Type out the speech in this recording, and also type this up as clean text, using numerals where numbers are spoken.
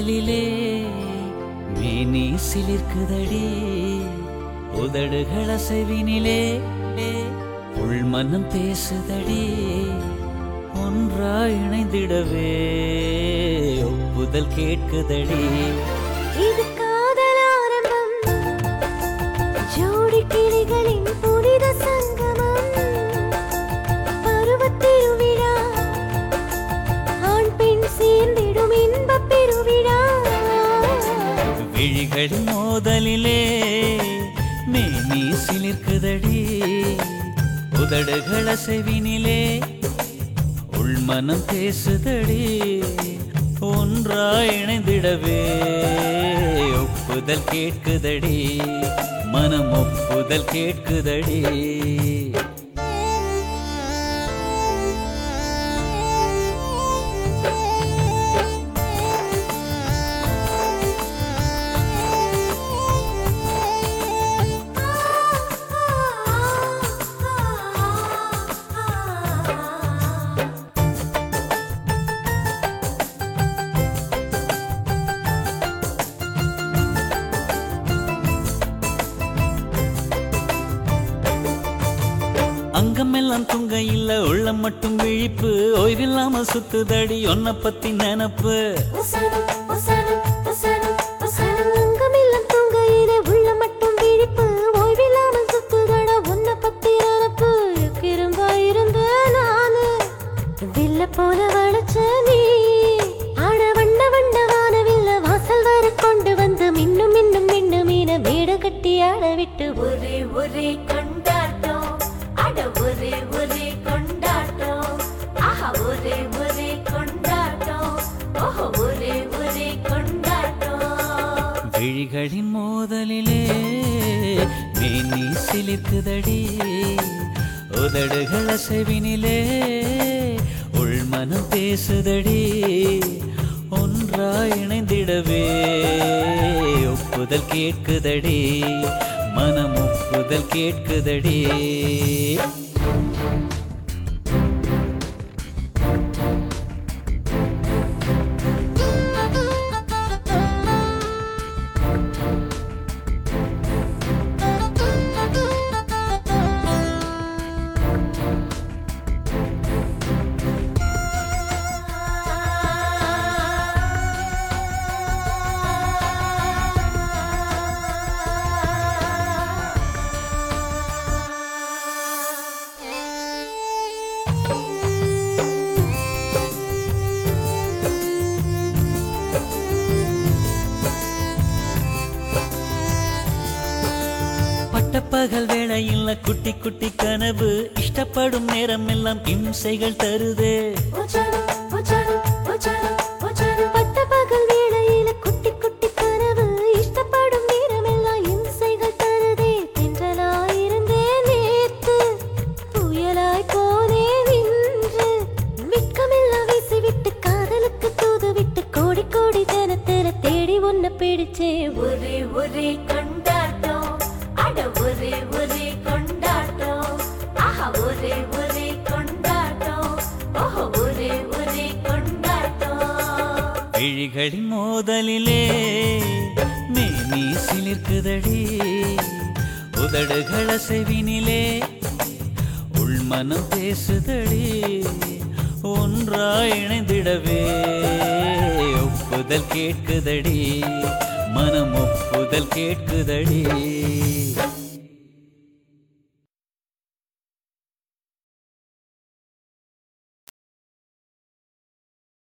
மோதலிலே மேனி சிலிர்க்குதடி உதடுகள் அசைவினிலே உள்மனம் பேசுதடி ஒன்றாய் இணைந்திடவே ஒப்புதல் கேட்குதடி இது காதல் ஆரம்பம் ஜோடி கிளிகளின் புனித சங்கமம் பருவத் திருவிழா ஆண் பெண் சேர்ந்திடும் இன்பப் பெருவிழா விழிகளின் மோதலிலே மேனி சிலிர்க்குதடி உதடுகள் அசைவினிலே உள்மனம் பேசுதடி ஒன்றாய் இணைந்திடவே ஒப்புதல் கேட்குதடி மனம் ஒப்புதல் கேட்குதடி அங்கமெல்லாம் துங்க இல்ல உள்ளம் மட்டும் விழிப்பு ஓய்வில்லாம சுத்துதடி ஒன்ன பத்தி நினப்பு அங்கமெல்லாம் துங்க இல்ல உள்ளம் மட்டும் விழிப்பு ஓய்வில்லாமல் சுத்துதடா ஒன்ன பத்தி நினப்பு கிரும்பா இருந்த நானு வில்ல போல வளைச்ச நீ ஆட வண்ண வண்ணமான வில்ல வாசல் வர கொண்டு வந்து மின்னும் மின்னும் மின்னும் மீன வீடு கட்டி ஆட விட்டு ஒரே ஒரே கொண்டாட்டம் ஒரே ஒரே கொண்டாட்டம் ஆஹா ஒரே ஒரே கொண்டாட்டம் ஓஹோ ஒரே ஒரே கொண்டாட்டம் விழிகளின் மோதலிலே மேனி சிலிர்க்குதடி உதடுகள் அசைவினிலே உள்மனம் பேசுதடி ஒன்றாய் இணைந்திடவே ஒப்புதல் கேட்குதடி மனம் ஒப்புதல் கேட்குதடி பகல் வேளையில் குட்டி குட்டி கனவு இஷ்டப்படும் நேரம் எல்லாம் இம்சைகள் தருதே பட்ட பகல் வேளையில குட்டி குட்டி கனவு இஷ்டப்படும் நேரம் எல்லாம் இம்சைகள் தருதே தென்றலாயிருந்தே நேத்து புயலாய் போனே நின்று மிக்கமெல்லாம் வீசிவிட்டு காதலுக்கு தூதுவிட்டு கோடி கோடி ஜனத்தில தேடி ஒன்ன பிடிச்சே ஒரே ஒரே கொண்டாட்டம் ஒரே ஒரே கொண்டாட்டம் ஆஹா ஒரே ஒரே கொண்டாட்டம் ஓஹோ ஒரே ஒரே கொண்டாட்டம் விழிகளின் மோதலிலே மேனி சிலிர்க்குதடி உதடுகள் அசைவினிலே உள்மனம் பேசுதடி ஒன்றாய் இணைந்திடவே ஒப்புதல் கேட்குதடி மனம் ஒப்புதல் கேட்குதடி